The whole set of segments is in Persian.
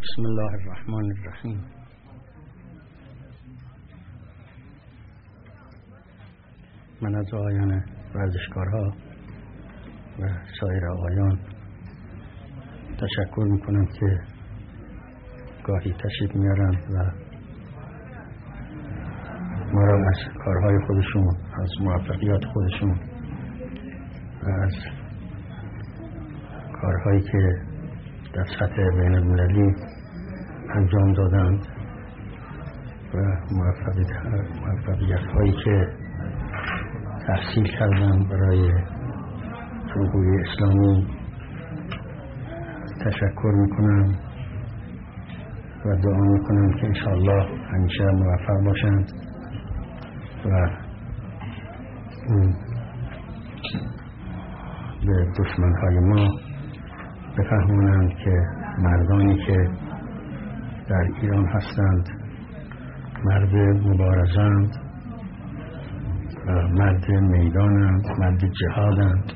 بسم الله الرحمن الرحیم. من از آقایان ورزشکارها و سایر آقایان تشکر میکنم که گاهی تشریف میارن و ما را از کارهای خودشون، از موفقیات خودشون و از کارهایی که در سطح بین المللی انجام دادند و موفقیت هایی که تحصیل کردند برای جمهوری اسلامی تشکر میکنم و دعا میکنم که انشاءالله همیشه موفق باشند و به دشمنهای ما بفهمونند که مردانی که در ایران هستند مرد مبارزند، مرد میدانند، مرد جهادند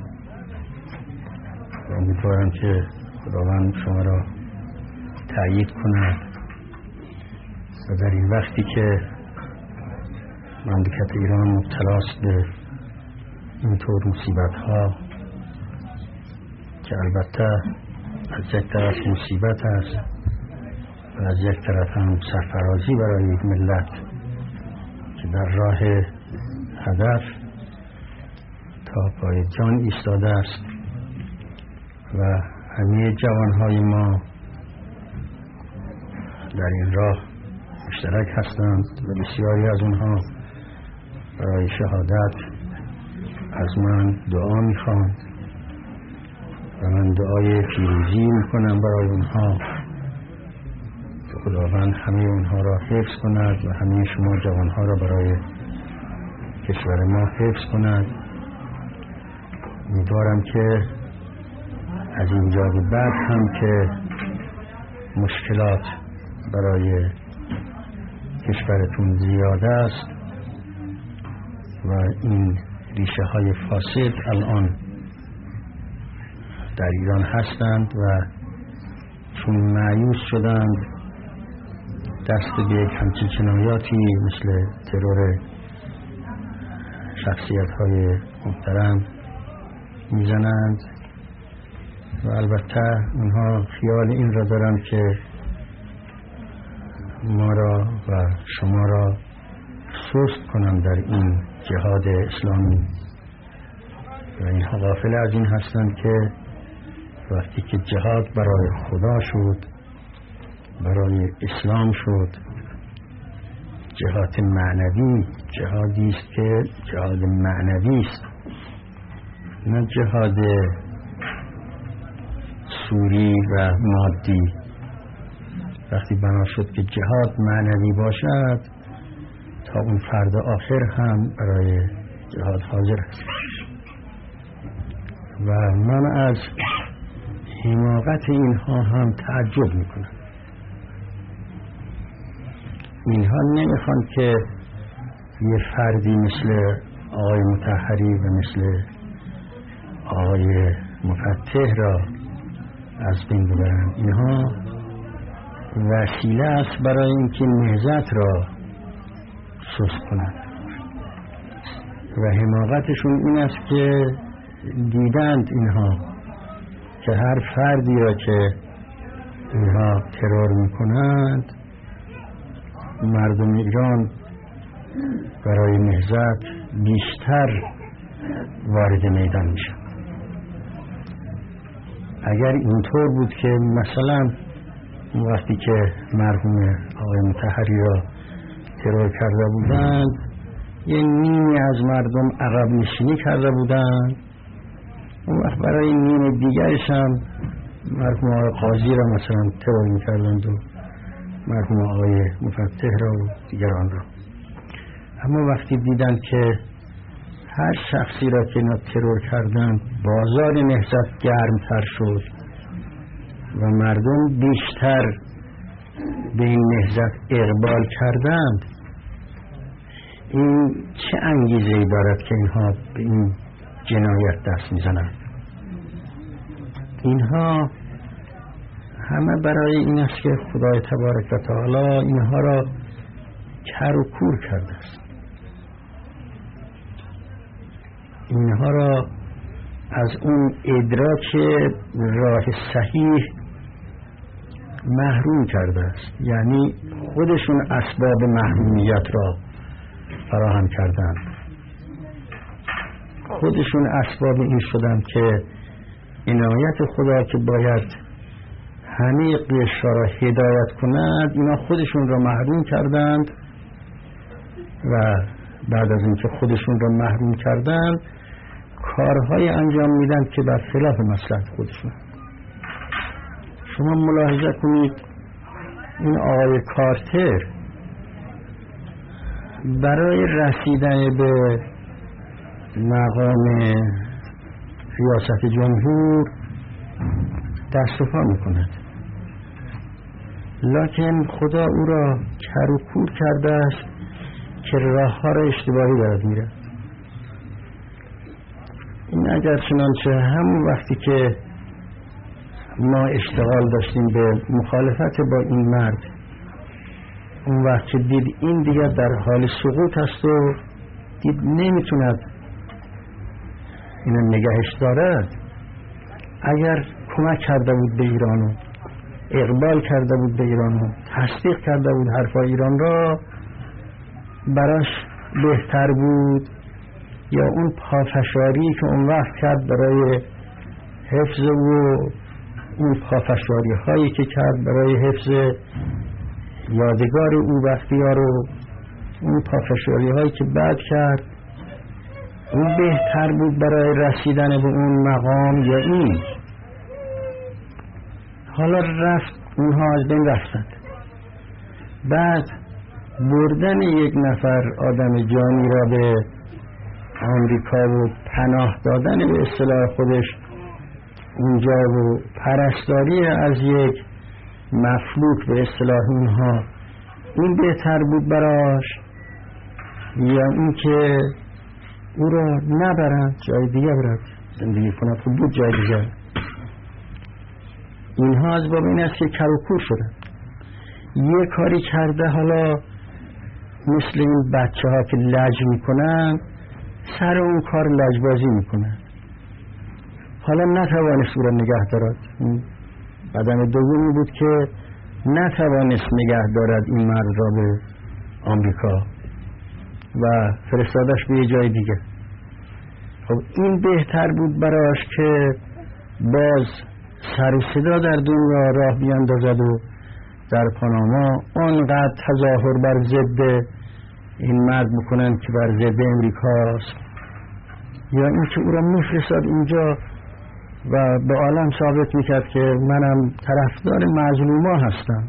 و امیدوارم که خداوند شما را تأیید کند و در این وقتی که مملکت ایران مبتلاست به اینطور مصیبت ها که البته از یک طرف مصیبت است و از یک طرف هم سرفرازی برای یک ملت که در راه هدف تا پای جان ایستاده است و همه جوانهای ما در این راه مشترک هستند و بسیاری از اونها برای شهادت از من دعا میخوان و من دعای پیروزی میکنم برای اونها که خداوند همه اونها را حفظ کند و همه شما جوانها را برای کشور ما حفظ کند. امیدوارم که از اینجا به بعد هم که مشکلات برای کشورتون زیاده است و این ریشه های فاسد الان در ایران هستند و چون مایوس شدند دست به یک همچین جنایاتی مثل ترور شخصیت های محترم میزنند و البته اونها خیال این را دارند که ما را و شما را سست کنند در این جهاد اسلامی و اینها غافل از این هستند که وقتی که جهاد برای خدا شد، برای اسلام شد، جهاد معنوی، جهادی است که جهاد معنوی است، نه جهاد سوری و مادی. وقتی بنا شد که جهاد معنوی باشد تا اون فرد آخر هم برای جهاد حاضر است و من از حماقت اینها هم تعجب میکنم. اینها نمیخوان که یه فردی مثل آقای مطهری و مثل آقای مفتح را از بین ببرند. اینها وسیله است برای اینکه نهضت را سست کنند و حماقتشون این است که دیدند اینها که هر فردی را که اینها ترور میکنند مردم ایران برای نهضت بیشتر وارد میدان میشن. اگر اینطور بود که مثلا وقتی که مرحوم آقای مطهری را ترور کرده بودند یه نیمی از مردم عقب نشینی کرده بودند، اون وقت برای نیم دیگرش هم مرحوم آقای قاضی را مثلا ترور میکردند و مرحوم آقای مفتح را و دیگران را. اما وقتی دیدند که هر شخصی را که اینا ترور کردند بازار نهضت گرمتر شد و مردم بیشتر به این نهضت اقبال کردند، این چه انگیزه‌ای دارد که اینها به این جنایت دست میزنند؟ اینها همه برای این است که خدای تبارک و تعالی اینها را کر و کور کرده است، اینها را از اون ادراک راه صحیح محروم کرده است. یعنی خودشون اسباب محرومیت را فراهم کردند، خودشون اسباب این شدند که عنایت خدا که باید همه قشر را هدایت کند، اینا خودشون را محروم کردند و بعد از اینکه خودشون را محروم کردند کارهای انجام میدن که بر خلاف مصلحت خودشون. شما ملاحظه کنید این آقای کارتر برای رسیدن به مقام ریاست جمهور دست و پا میکند، لکن خدا او را کر و کور کرده است که راه ها را اشتباهی دارد میره. این اگر چنانچه همون وقتی که ما اشتغال داشتیم به مخالفت با این مرد، اون وقت که دید این دیگر در حال سقوط است و دید نمیتوند اینو نگهش دارد، اگر کمک کرده بود به ایرانو، اقبال کرده بود به ایرانو، تصدیق کرده بود حرفای ایران را، براش بهتر بود یا اون پافشاری که اون وقت کرد برای حفظ و اون پافشاری هایی که کرد برای حفظ یادگار او بختیار و اون پافشاری هایی که بعد کرد، اون بهتر بود برای رسیدن به اون مقام یا این؟ حالا رفت، اونها از بین رفتند. بعد بردن یک نفر آدم جانی را به آمریکا و پناه دادن به اصطلاح خودش اونجا و پرستاری از یک مفلوک به اصطلاح اونها، این بهتر بود براش یا این که او را نبرند جای دیگه برد زندگی کند؟ خب بود جای دیگه. اینها از باب این است که کر و کور شدن، یه کاری کرده، حالا مثل این بچه ها که لج میکنن سر اون کار لجبازی میکنن، حالا نتوانست او را نگه دارد. قدم دومی بود که نتوانست نگه دارد این مرد را به آمریکا و فرستادش به یه جای دیگه. خب این بهتر بود براش که باز سر و صدا در دنیا راه بیاندازد و در پاناما آنقدر تظاهر بر ضد این مرد میکنن که بر ضد امریکاست، یا این که او را میفرستاد اونجا و به عالم ثابت میکرد که منم طرفدار مظلوما هستم،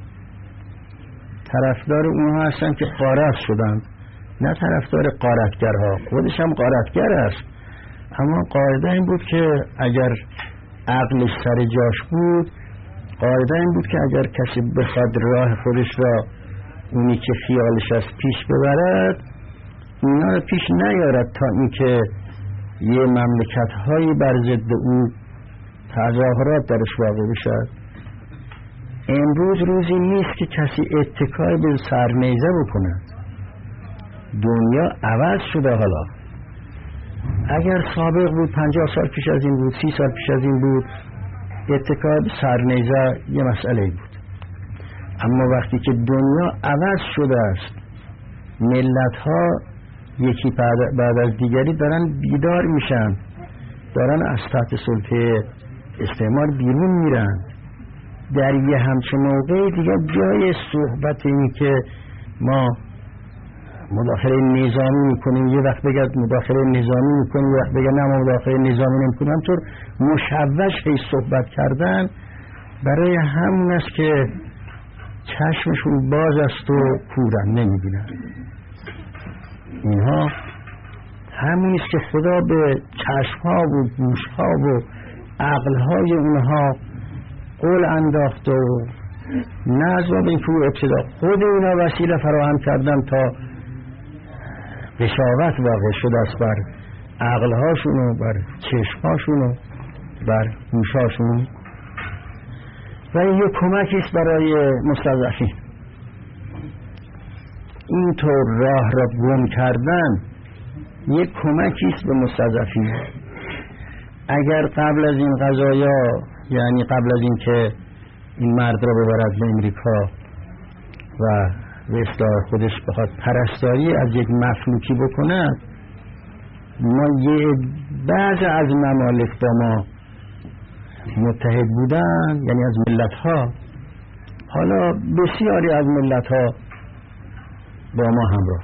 طرفدار اونها هستم که غارت شدند، نه طرفدار غارتگرها. خودش هم غارتگر است، اما قاعده این بود که اگر عقلش سر جاش بود، قاعده این بود که اگر کسی بخواد راه خودش را اونی که خیالش از پیش ببرد، اینا رو پیش نیارد تا اینکه یه مملکت هایی بر ضد او تظاهرات درش واقع بشد. امروز روزی نیست که کسی اتکای به سرنیزه بکند، دنیا عوض شده. حالا اگر سابق بود 50 سال پیش از این بود، 30 سال پیش از این بود، اتکای به سرنیزه یه مسئله بود، اما وقتی که دنیا عوض شده است، ملت ها یکی بعد از دیگری دارن بیدار میشن، دارن از تحت سلطه استعمار بیرون میرن، در یه همچون موقع دیگه جای صحبت اینی که ما مداخله نظامی میکنیم، یه وقت بگه مداخله نظامی میکنیم، یه وقت بگه نه مداخله نظامی نمیکنیم، همطور مشوش هی صحبت کردن برای همون است که چشمشون باز است و کورن نمیبینن. اینها همون است که خدا به چشمها و گوشها و عقلهای اونها قول انداخت و نظر به این فرو ابتدا خود اونا وسیله فراهم کردن تا بشاوت واقع شد است بر عقلهاشون و بر چشمهاشون و بر گوشهاشون. و این یک کمکی است برای مستضعفین. اینطور راه را گم کردن یک کمکی است به مستضعفین. اگر قبل از این قضایا، یعنی قبل از این که این مرد را ببرد به امریکا و به اصطلاح خودش بخواد پرستاری از یک مفلوکی بکند، ما بعض از ممالک با ما متحد بودن، یعنی از ملت ها، حالا بسیاری از ملت ها با ما همراه.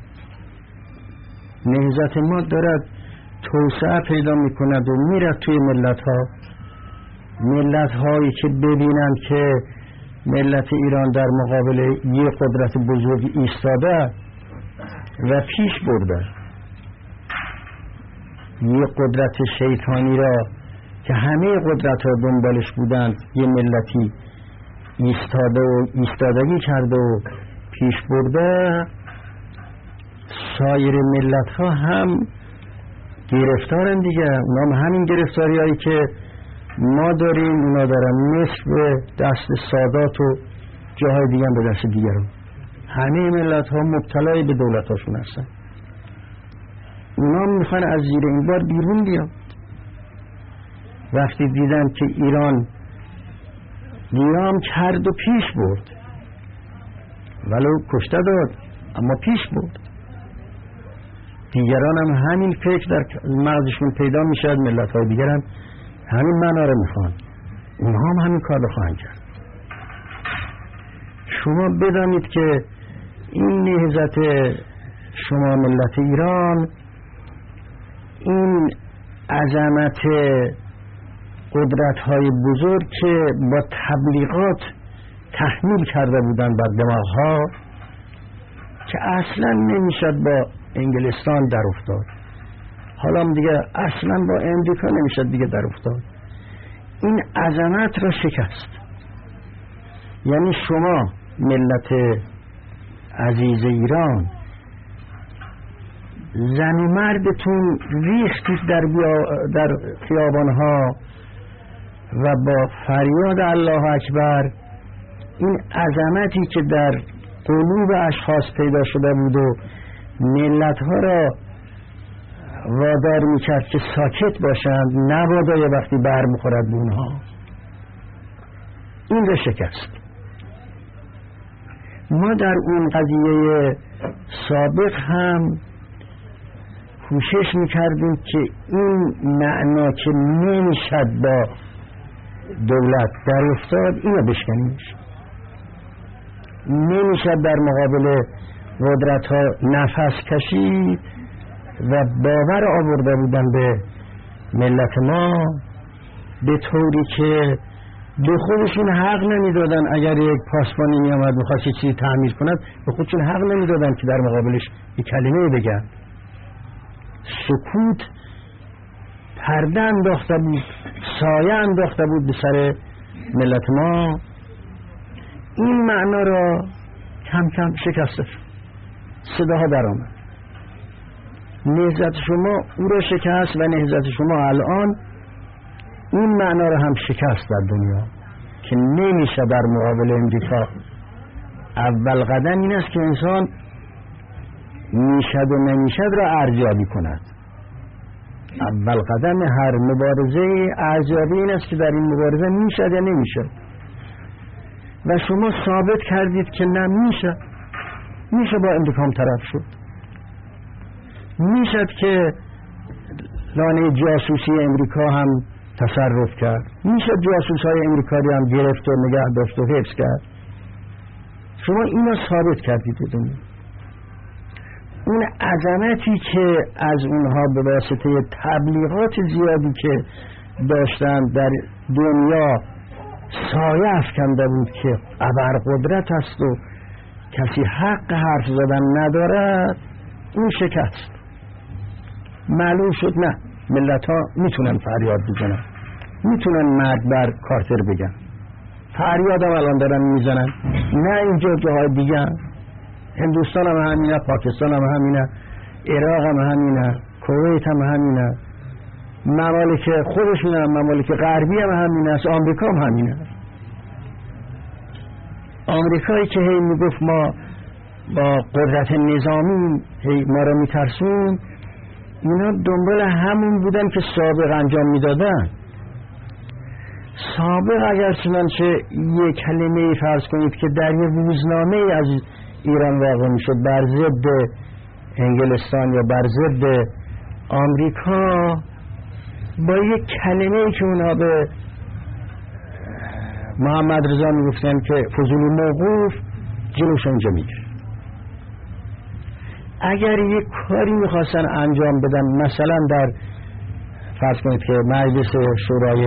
نهضت ما دارد توسعه پیدا میکند و میرد توی ملت ها. ملت هایی که ببینند که ملت ایران در مقابل یک قدرت بزرگ ایستاده و پیش برده، یک قدرت شیطانی را که همه قدرت ها دنبالش بودند، یه ملتی ایستاده و ایستادگی کرده و پیش برده، سایر ملت ها هم گرفتارن دیگه. اونا هم همین گرفتاری هایی که ما داریم اونا دارن، مثل دست سادات و جاهای دیگه به دست دیگران. همه ملت ها مبتلای به دولت هاشون هستن. اونا میخوان از زیر این بار بیرون بیان. وقتی دیدن که ایران کرد و پیش برد، ولو کشته داد اما پیش برد، دیگران هم همین فکر در مغزشون پیدا میشد. ملت های دیگر هم همین معنا رو میخوان، اونها هم همین کار رو خواهند کرد. شما بدانید که این نهضت شما ملت ایران، این عظمت قدرت های بزرگ که با تبلیغات تحمیل کرده بودن بر دماغ ها که اصلا نمیشد با انگلستان در افتاد، حالا هم دیگه اصلا با امریکا نمیشد دیگه در افتاد. این عظمت را شکست. یعنی شما ملت عزیز ایران، زن و مردتون ریختید در خیابانها و با فریاد الله اکبر این عظمتی که در قلوب اشخاص پیدا شده بود و ملت ها را وادار میکرد که ساکت باشند، نبادا یه وقتی بر بخورد به اونها، این را شکست. ما در اون قضیه سابق هم کوشش میکردیم که این معنا که نمیشد با دولت در افتاد اینو بشکنیمش. نمیشد در مقابل قدرت ها نفس کشید و باور آورده بودن به ملت ما به طوری که به خودشون حق نمیدادن. اگر یک پاسبانی می آمد میخواست چیزی تعمیر کند، به خودشون حق نمیدادن که در مقابلش یک کلمه بگن. سکوت پرده انداخته بود، سایه انداخته بود به سر ملت ما. این معنا را کم کم شکسته شد، صداها در آمد. نهضت شما او را شکست و نهضت شما الان این معنا را هم شکست در دنیا که نمیشه در مقابل امریکا. اول قدم این است که انسان میشد و نمیشد را ارزیابی کند. اول قدم هر مبارزه ارزیابی این است که در این مبارزه میشد یا نمیشد، و شما ثابت کردید که نمیشه. میشه با امریکا هم طرف شد، میشد که لانه جاسوسی امریکا هم تصرف کرد، میشد جاسوس های امریکایی هم گرفت و نگه داشت و حفظ کرد. شما اینو ثابت کردید بدونید. اون عظمتی که از اونها به واسطه تبلیغات زیادی که داشتن در دنیا سایه افکنده بود که ابرقدرت است و کسی حق حرف زدن ندارد، این شکست. معلوم شد نه، ملت ها میتونن فریاد بزنن، میتونن مرگ بر کارتر بگن. فریاد هم الان دارن میزنن، نه اینجا جاهای دیگه، هندوستان هم همینه، پاکستان هم همینه، عراق هم همینه، کویت هم همینه، ممالک خودشون هم ممالک غربی هم همینه، آمریکا هم همینه. آمریکایی که هی میگفت ما با قدرت نظامی هی ما رو میترسون، اینا دنبال همون بودن که سابق انجام میدادن. سابق اگر چنانچه یک کلمه فرض کنید که در یک روزنامه از ایران واقع میشد بر ضد انگلستان یا بر ضد آمریکا، با یک کلمه‌ای که اونها به محمد رضا میگفتن که فضول موقوف، جلوش اونجا میگیره. اگر یک کاری میخواستن انجام بدن، مثلا در فرض کنید که مجلس شورای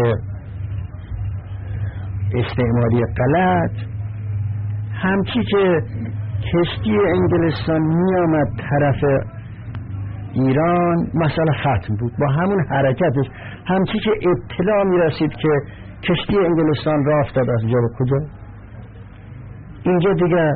استعماری غلط، همچی که کشتی انگلستان میامد طرف ایران، مثلا ختم بود با همون حرکتش، همچی که اطلاع میرسید که کشتی انگلستان راه افتاد از جا به کجا، اینجا دیگه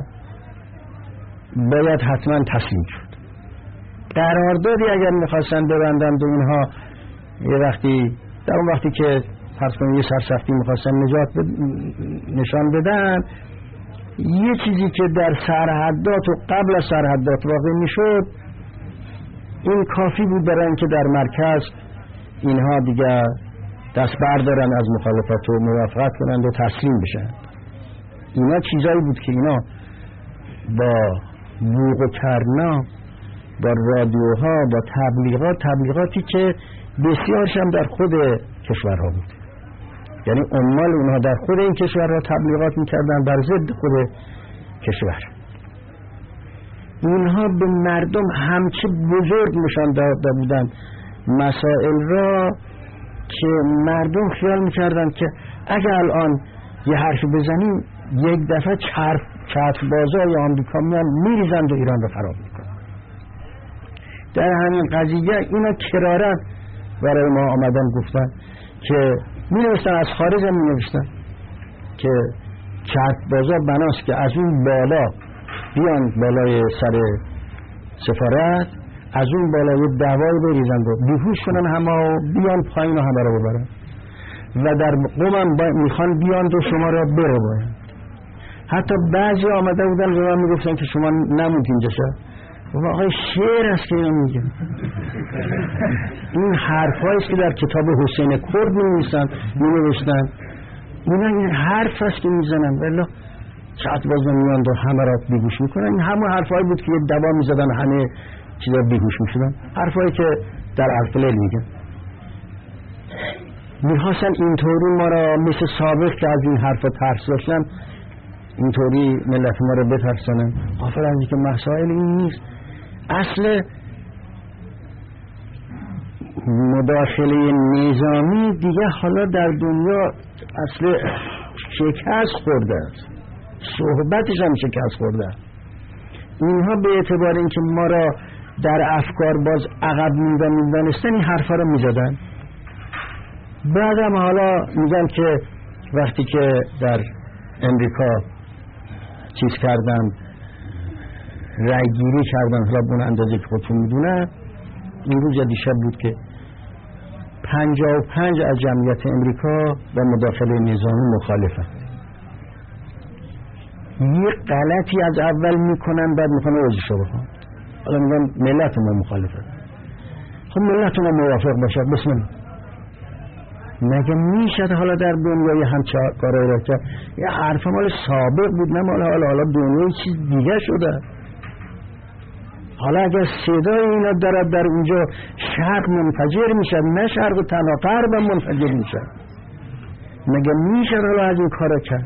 باید حتما تسلیم شد. قراردادی اگر میخواستن ببندن به اینها، یه وقتی در اون وقتی که فرض کنید یه سرسختی میخواستن نشان بدن، یه چیزی که در سرحدات و قبل از سرحدات واقع میشد، این کافی بود برای اینکه در مرکز اینها دیگه دست بردارن از مخالفت و موافقت کنند و تسلیم بشن. اینا چیزایی بود که اینا با بوق و کرنا، با رادیوها، با تبلیغاتی که بسیارش هم در خود کشورها بود، یعنی عمال اونها در خود این کشورها تبلیغات میکردن بر ضد خود کشور. اونها به مردم همچه بزرگ نشان داده بودن مسائل را که مردم خیال میکردن که اگر الان یه حرفی بزنیم یک دفعه چتر بازای آمریکا میان میریزند و ایران رو خراب میکنن. در همین قضیه اینا کرارن برای ما آمدن گفتن که می نوشتن، از خارج هم می نوشتن که چتر بازا بناست که از اون بالا بیان بالای سر سفارت، از اون بالای دوای بریزند و بیهوش کنن همه و بیان پایین و همه رو ببرن و در قوم هم میخوان بیان و شما را بره باید. حتی بعضی آمده بودن و من میگفتن که شما نموند اینجا شد. آقای شعر است که اینو میگن. این حرفاییست که در کتاب حسین کرد می‌نوشتن. اینا این حرف است که میزنن، ولی چت باز میان و همه را بیگوش میکنن. این همون حرفایی بود که دوا میزدن همه چیزا بیگوش میشدن، حرفایی که در الفلیل میگن. میخواستن اینطوری ما را مثل سابق که از این حرفا ترس داشتن، اینطوری ملت ما را بترسانن. غافل از اینکه مسائل این نیست. اصل مداخله نظامی دیگه حالا در دنیا اصل شکست خورده است، صحبتش هم شکست خورده است. اینها به اعتبار اینکه ما را در افکار باز عقب می‌دانستن این حرفا رو می‌زدن. بعدم حالا میگن که وقتی که در امریکا چیز کردن، رای گیری کردن، حالا به اون اندازه که خودتون میدونن، این روز یا دیشب بود که 55 از جمعیت امریکا با مداخله نظامی مخالفن. یه غلطی از اول میکنن بعد میخوان عذرشو بخوان. حالا میگن ملت ما مخالفن. خب ملت ما موافق باشه، بسم الله. مگه میشه حالا در دنیای همچه کارایی را کرد؟ یه حرف مال سابق بود، نه مال حالا دنیای چیز دیگه شده. حالا اگر صدای اینا دارد در اونجا شرق منفجر میشه، نه شرق و تنها غرب منفجر میشه. مگه میشه حالا از این کارا کرد؟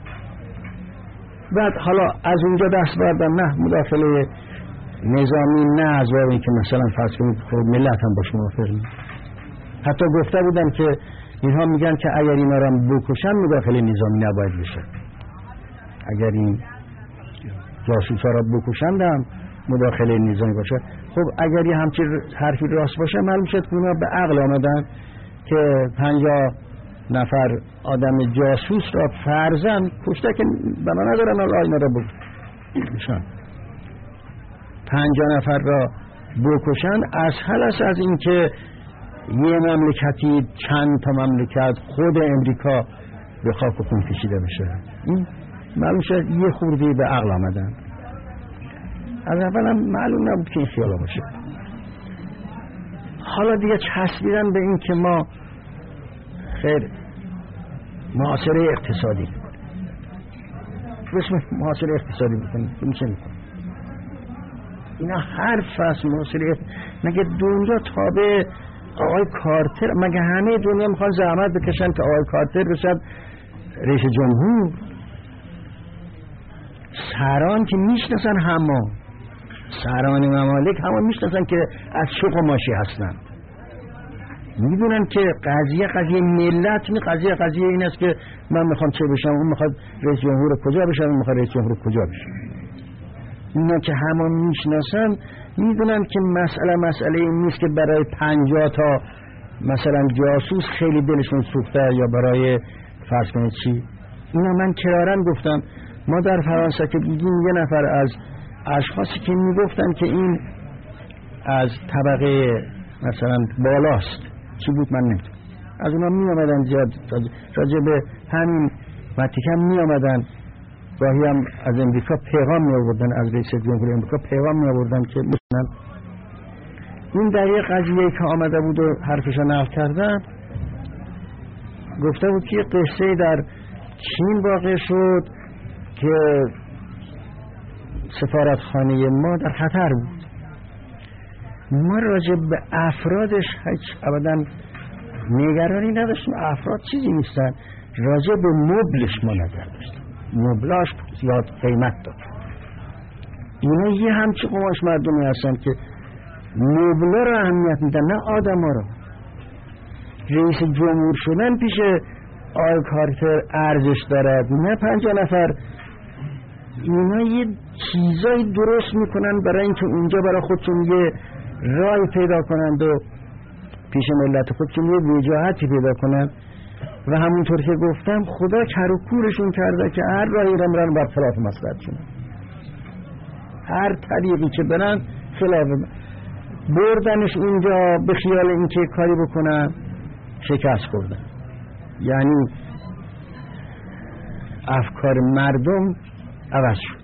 بعد حالا از اونجا دست بردن، نه مداخله نظامی، نه از واقعی که مثلا فرض کنید خود ملت هم باش موافق نیست. حتی گفته بودن که اینها میگن که اگر اینا را بکشن مداخله نظامی نباید بشه. اگر این جاسوسا را بکشند هم مداخله نظامی باشه. خب اگر یه همچین حرفی راست باشه، معلوم شد که اونا به عقل آمدن که 50 نفر آدم جاسوس را فرضاً کشته که بنا ندارن آینا را بکشن. 50 نفر را بکشن اسهل است از این که یه مملکتی، چند تا مملکت، خود امریکا به خاک و خون کشیده بشه. این معلوم شد یه خوردی به عقل آمدن. از اول هم معلوم نبود که این خیالا باشه. حالا دیگه چسبیدن به این که ما خیر محاصره اقتصادی بکنیم. محاصره اقتصادی بکنیم میشه میکنیم. اینا هر فصل محاصره مگه دنیا تابع آقای کارتر؟ مگه همه دنیا میخوان زحمت بکشن که آقای کارتر بشد رئیس جمهور؟ سران که میشناسن، همه سران ممالک همه میشناسن که از چه قماشی هستن، میدونن که قضیه ملت نیست، قضیه این است که من میخوام چه بشم، اون میخواد رئیس جمهور کجا بشم، اون میخواد رئیس جمهور کجا بشم. اینا که همه میشناسن میدونن که مسئله این نیست که برای 50 تا مثلا جاسوس خیلی دلشون سوخته یا برای فرض کنید چی. اینا من کرارن گفتم ما در فرانسه که دیدیم یه نفر از اشخاصی که میگفتن که این از طبقه مثلا بالاست، چی بود من نمیدونم، از اونا می آمدن زیاد راجع به همین متیکم می آمدن، گاهی هم از امریکا پیغام می آوردن، از رئیس جمهور امریکا پیغام می آوردن که مثلا این در یه قضیه‌ای که آمده بود و حرفشو نقل کردن، گفته بود که یه قصه در چین واقع شد که سفارتخانه ما در خطر بود. ما راجع به افرادش هیچ ابدا نگرانی نداشتیم، افراد چیزی نیستن، راجع به مبلش ما نظر داشتیم، مبلاش زیاد قیمت داد. اینا یه همچی قماش مردمی هستن که مبلا رو اهمیت میدن نه آدم ها رو. رئیس جمهور شدن پیش آقای کارتر ارزش دارد نه 50 نفر. اینا یه چیزایی درست میکنن برای اینکه اونجا برای خودشون یه رای پیدا کنند و پیش ملت خودشون یه وجاهتی پیدا کنند و همونطور که گفتم خدا کر و کورشون کرده که هر راهی رو برن بر خلاف مصلحتشون، هر طریقی که برن خلاف بردنش اونجا به خیال اینکه کاری بکنن شکست خوردن. یعنی افکار مردم عوض شد.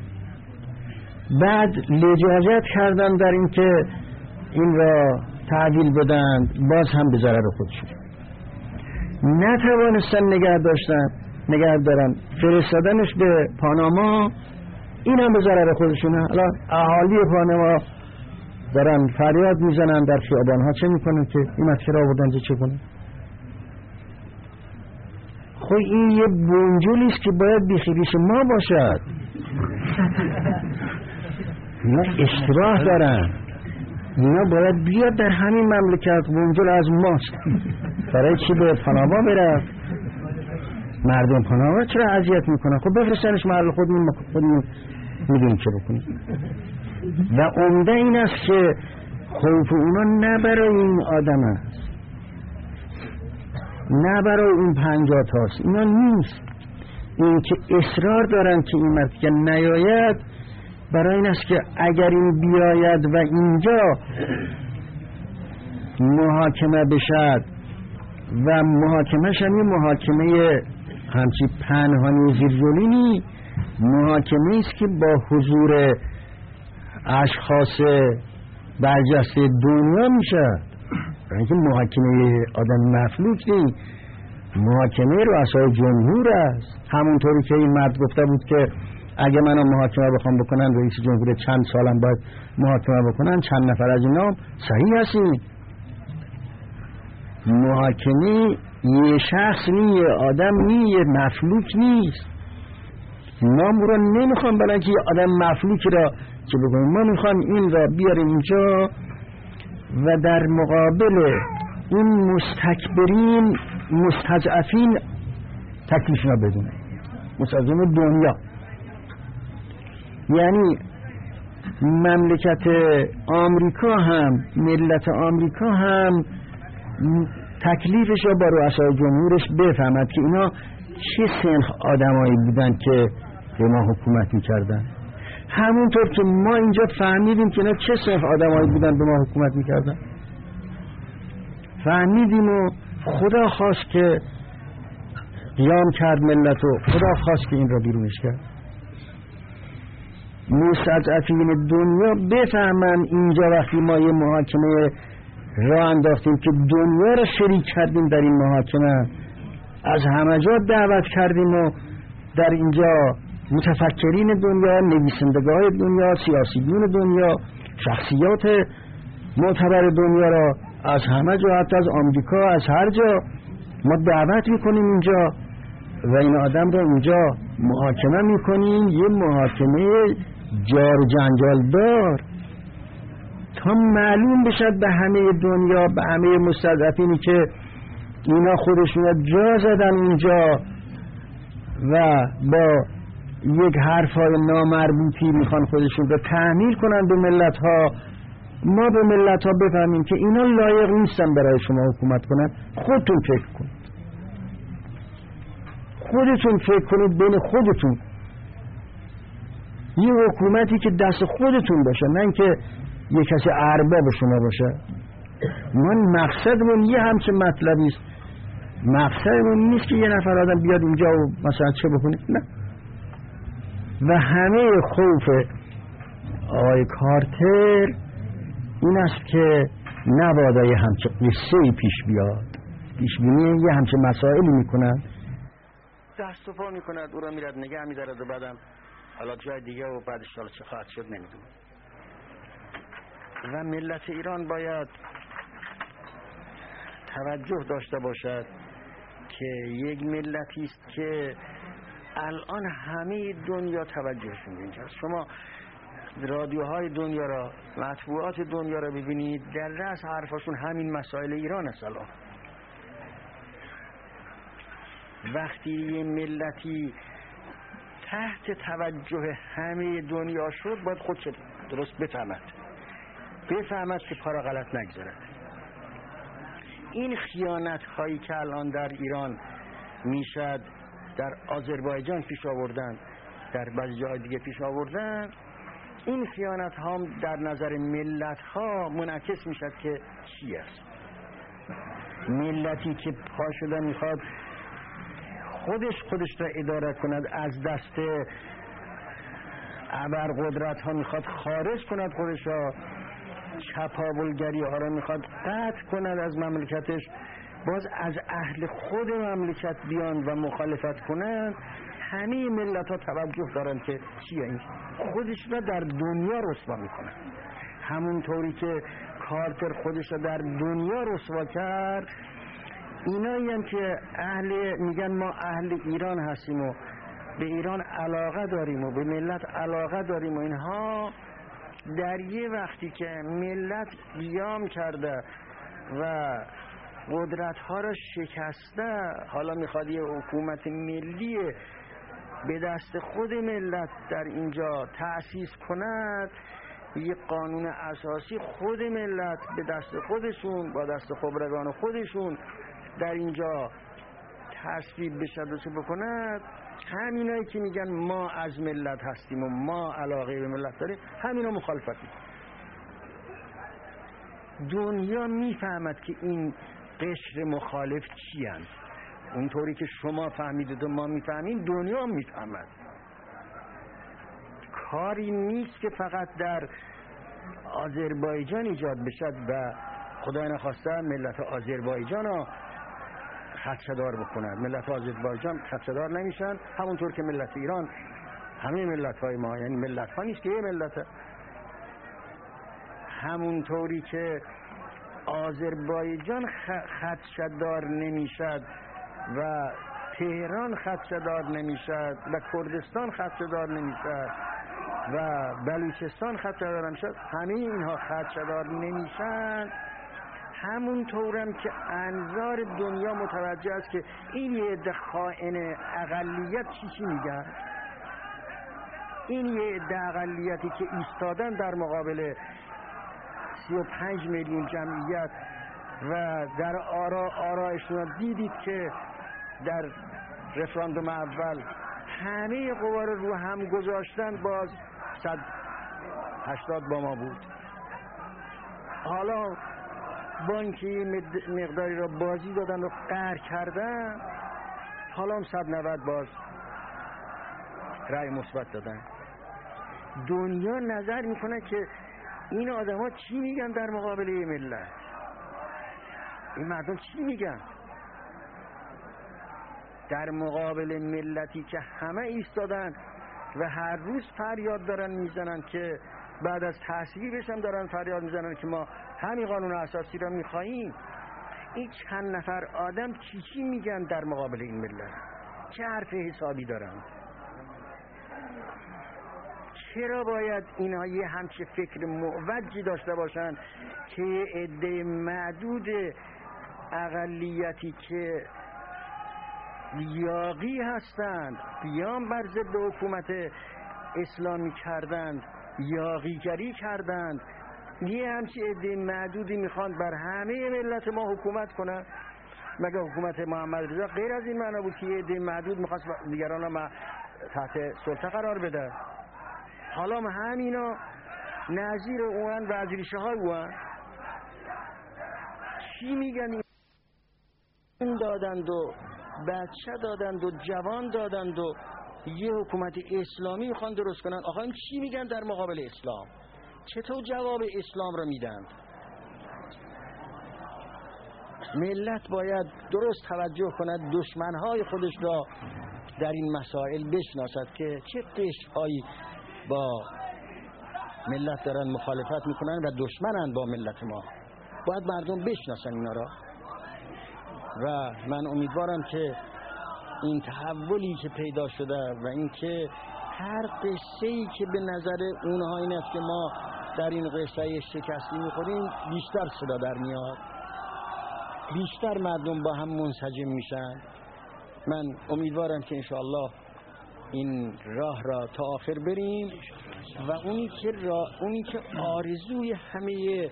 بعد لجاجت کردن در اینکه این را تعدیل بدن، باز هم به ضرر خودشون. نتوانستن نگه دارن فرستادنش به پاناما، این هم به ضرر خودشونه. حالا اهالی پاناما دارن فریاد میزنن در خیابانها، چه میکنن که این مسکر آوردن چه کنن؟ خب این یه بنجلیست که باید بیخیریش ما باشد. اینا اشتباه دارن، اینا باید بیاد در همین مملکت، بنجل از ماست. برای چی به پاناما بره؟ مردم پاناما چرا اذیت میکنن؟ خب بفرستنش محل خودمون میدونیم چه بکنیم. و عمده این است که خوف اونا نه برای این آدم است، نه برای این 50 تاست، اینا نیست. این که اصرار دارن که این مرد که نیاید برای این است که اگر این بیاید و اینجا محاکمه بشد و محاکمهش هم یه محاکمه همچی پنهانی زیرزمینی، محاکمه است که با حضور اشخاص برجسته دنیا میشه. برای اینکه محاکمه آدم مفلوک نیست، محاکمه رؤسای جمهور است. همونطوری که این مرد گفته بود که اگه منو محاکمه بخوام بکنن رئیس جمهور چند سالم باید محاکمه بکنن، چند نفر از اینا صحیح هستین. محاکمه یه شخص نیست، یه آدم نیست، یه مفلوک نیست. ما رو نمیخوام برای اینکه یه آدم مفلوکی را که بگویم، ما میخوام این را بیاریم اینجا و در مقابل اون مستکبرین مستضعفین تکلیف را بدونه، مستضعفین دنیا. یعنی مملکت آمریکا هم، ملت آمریکا هم تکلیفش را با رؤسای جمهورش بفهمد که اینا چه سنخ آدمایی بودن که به ما حکومت میکردن. همونطور که ما اینجا فهمیدیم که اینا چه سنخ آدمایی بودن به ما حکومت میکردن، فهمیدیم و خدا خواست که قیام کرد ملت و خدا خواست که این را بیرونش کرد. مستضعفین دنیا بفهمن اینجا وقتی ما یه محاکمه راه انداختیم که دنیا را شریک کردیم در این محاکمه، از همه جا دعوت کردیم و در اینجا متفکرین دنیا، نویسندگان دنیا، سیاسیون دنیا، شخصیات معتبر دنیا را از همه جا، حتی از آمریکا، از هر جا ما دعوت میکنیم اینجا و این آدم را اینجا محاکمه میکنیم، یه محاکمه جار و جنجال دار، تا معلوم بشد به همه دنیا، به همه مستضعفینی که اینا خودشون جا زدن اینجا و با یک حرفای نامربوطی میخوان خودشون رو تحمیل کنن به ملت ها. ما به ملت ها بفهمیم که اینا لایق نیستن برای شما حکومت کنن. خودتون فکر کنید، خودتون فکر کنید، بین خودتون یه حکومتی که دست خودتون باشه، نه اینکه یه کسی ارباب شما باشه. من مقصدمون یه همچه مطلبی است، مقصدمون نیست که یه نفر آدم بیاد اینجا و مثلا چه بکنه، نه. و همه خوف آقای کارتر این است که نبادا یه همچه قصه‌ای پیش بیاد. پیش بینی یه همچه مسائلی میکنن، دست و پا میکند، او را میرد نگه میدارد و بعدم حالا جای دیگه و بعدش حالا چه خواهد شد نمیدونم. و ملت ایران باید توجه داشته باشد که یک ملتی است که الان همه دنیا توجهشون اینجاست. شما رادیوهای دنیا را، مطبوعات دنیا را ببینید، در رأس حرفاشون همین مسائل ایران است. الان وقتی یه ملتی تحت توجه همه دنیا شد، باید خودش درست بفهمد که کار غلط نگذارد. این خیانت هایی که الان در ایران میشد، در آذربایجان پیش آوردن، در بعضی جای دیگه پیش آوردن، این خیانت ها در نظر ملت ها منعکس میشد که چی است؟ ملتی که پا شده میخواد خودش را اداره کند، از دست ابرقدرت ها میخواد خارج کند، خودش را چپاولگری ها را میخواد قطع کند از مملکتش، باز از اهل خود مملکت بیان و مخالفت کنند. همه ملت ها توجه دارن که چیه این، خودش را در دنیا رسوا میکنن. همونطوری که کارتر خودش را در دنیا رسوا کرد، اینایی هم که میگن ما اهل ایران هستیم و به ایران علاقه داریم و به ملت علاقه داریم و اینها، در یه وقتی که ملت قیام کرده و قدرت ها را شکسته، حالا میخواد یه حکومت ملی به دست خود ملت در اینجا تأسیس کند، یه قانون اساسی خود ملت به دست خودشون، با دست خبرگان خودشون در اینجا تصویب بشه و چه بکند. همینایی که میگن ما از ملت هستیم و ما علاقه به ملت داریم، همینا مخالفتی. دنیا میفهمد که این قشر مخالف چی هست. اونطوری که شما فهمیدید و ما میفهمیم، دنیا میفهمد. کاری نیست که فقط در آذربایجان ایجاد بشد و خدای نخواسته ملت آذربایجان ها خدشه‌دار بکنند. ملت آذربایجان خدشه‌دار نمیشن، همونطور که ملت ایران، همه ملت های ما، یعنی ملت ها نیست که یه ملته، همونطوری که آذربایجان خدشه‌دار نمیشد و تهران خدشه‌دار نمیشد و کردستان خدشه‌دار نمیشد و بلوچستان خدشه‌دار نمیشد، همه اینها خدشه‌دار نمیشن. همونطورم که انظار دنیا متوجه است که این یه عده خائن اقلیت چی میگن، این یه عده اقلیتی که ایستادن در مقابل 35 میلیون جمعیت و در آرایشون دیدید که در رفراندوم اول همه قوا رو هم گذاشتن، باز 180 با ما بود. حالا بانکی مقداری را بازی دادن و قهر کردن، حالا هم 190 باز رأی مثبت دادن. دنیا نظر میکنه که این آدما چی میگن در مقابل ملت، این مردم چی میگن در مقابل ملتی که همه ایستادن و هر روز فریاد دارن میزنن که بعد از تصویبش هم دارن فریاد میزنن که ما همین قانون اساسی را میخواییم. این چند نفر آدم چی میگن در مقابل این ملت؟ چه حرف حسابی دارن؟ چرا باید اینها یه همچه فکر معوجی داشته باشن که یه عده معدود اقلیتی که یاغی هستند بیان بر ضد حکومت اسلامی کردند، یاغیگری کردند، یه همچه عده معدودی میخوان بر همه ملت ما حکومت کنن؟ مگه حکومت محمد رضا غیر از این معنا بود که یه عده معدود میخواست دیگران ما تحت سلطه قرار بده؟ حالا همینا نظیر اون وزیرشه های اون چی میگن؟ این دادند و بچه دادند و جوان دادند و یه حکومت اسلامی میخوان درست کنن. آقا این چی میگن در مقابل اسلام؟ چطور جواب اسلام رو میدن؟ ملت باید درست توجه کند، دشمنهای خودش را در این مسائل بشناسد که چه قشرهایی با ملت دارن مخالفت میکنن و دشمنن با ملت ما. باید مردم بشناسن اینا را و من امیدوارم که این تحولی که پیدا شده و این که هر قصه‌ای که به نظر اونها این است که ما در این قصه شکستی میخوریم بیشتر صدا در میاد، بیشتر مردم با هم منسجم میشن. من امیدوارم که انشاءالله این راه را تا آخر بریم و اونی که آرزوی همه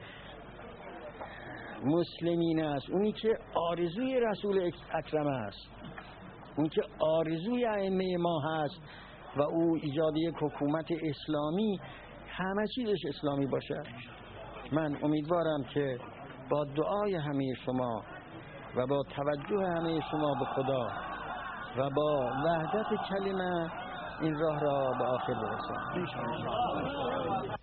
مسلمین است، اونی که آرزوی رسول اکرم است، اونی که آرزوی ائمه ما هست و او ایجاد یک حکومت اسلامی، همه چیزش اسلامی باشه. من امیدوارم که با دعای همه شما و با توجه همه شما به خدا و با وحدت کلمه این راه را به آخر برسانیم.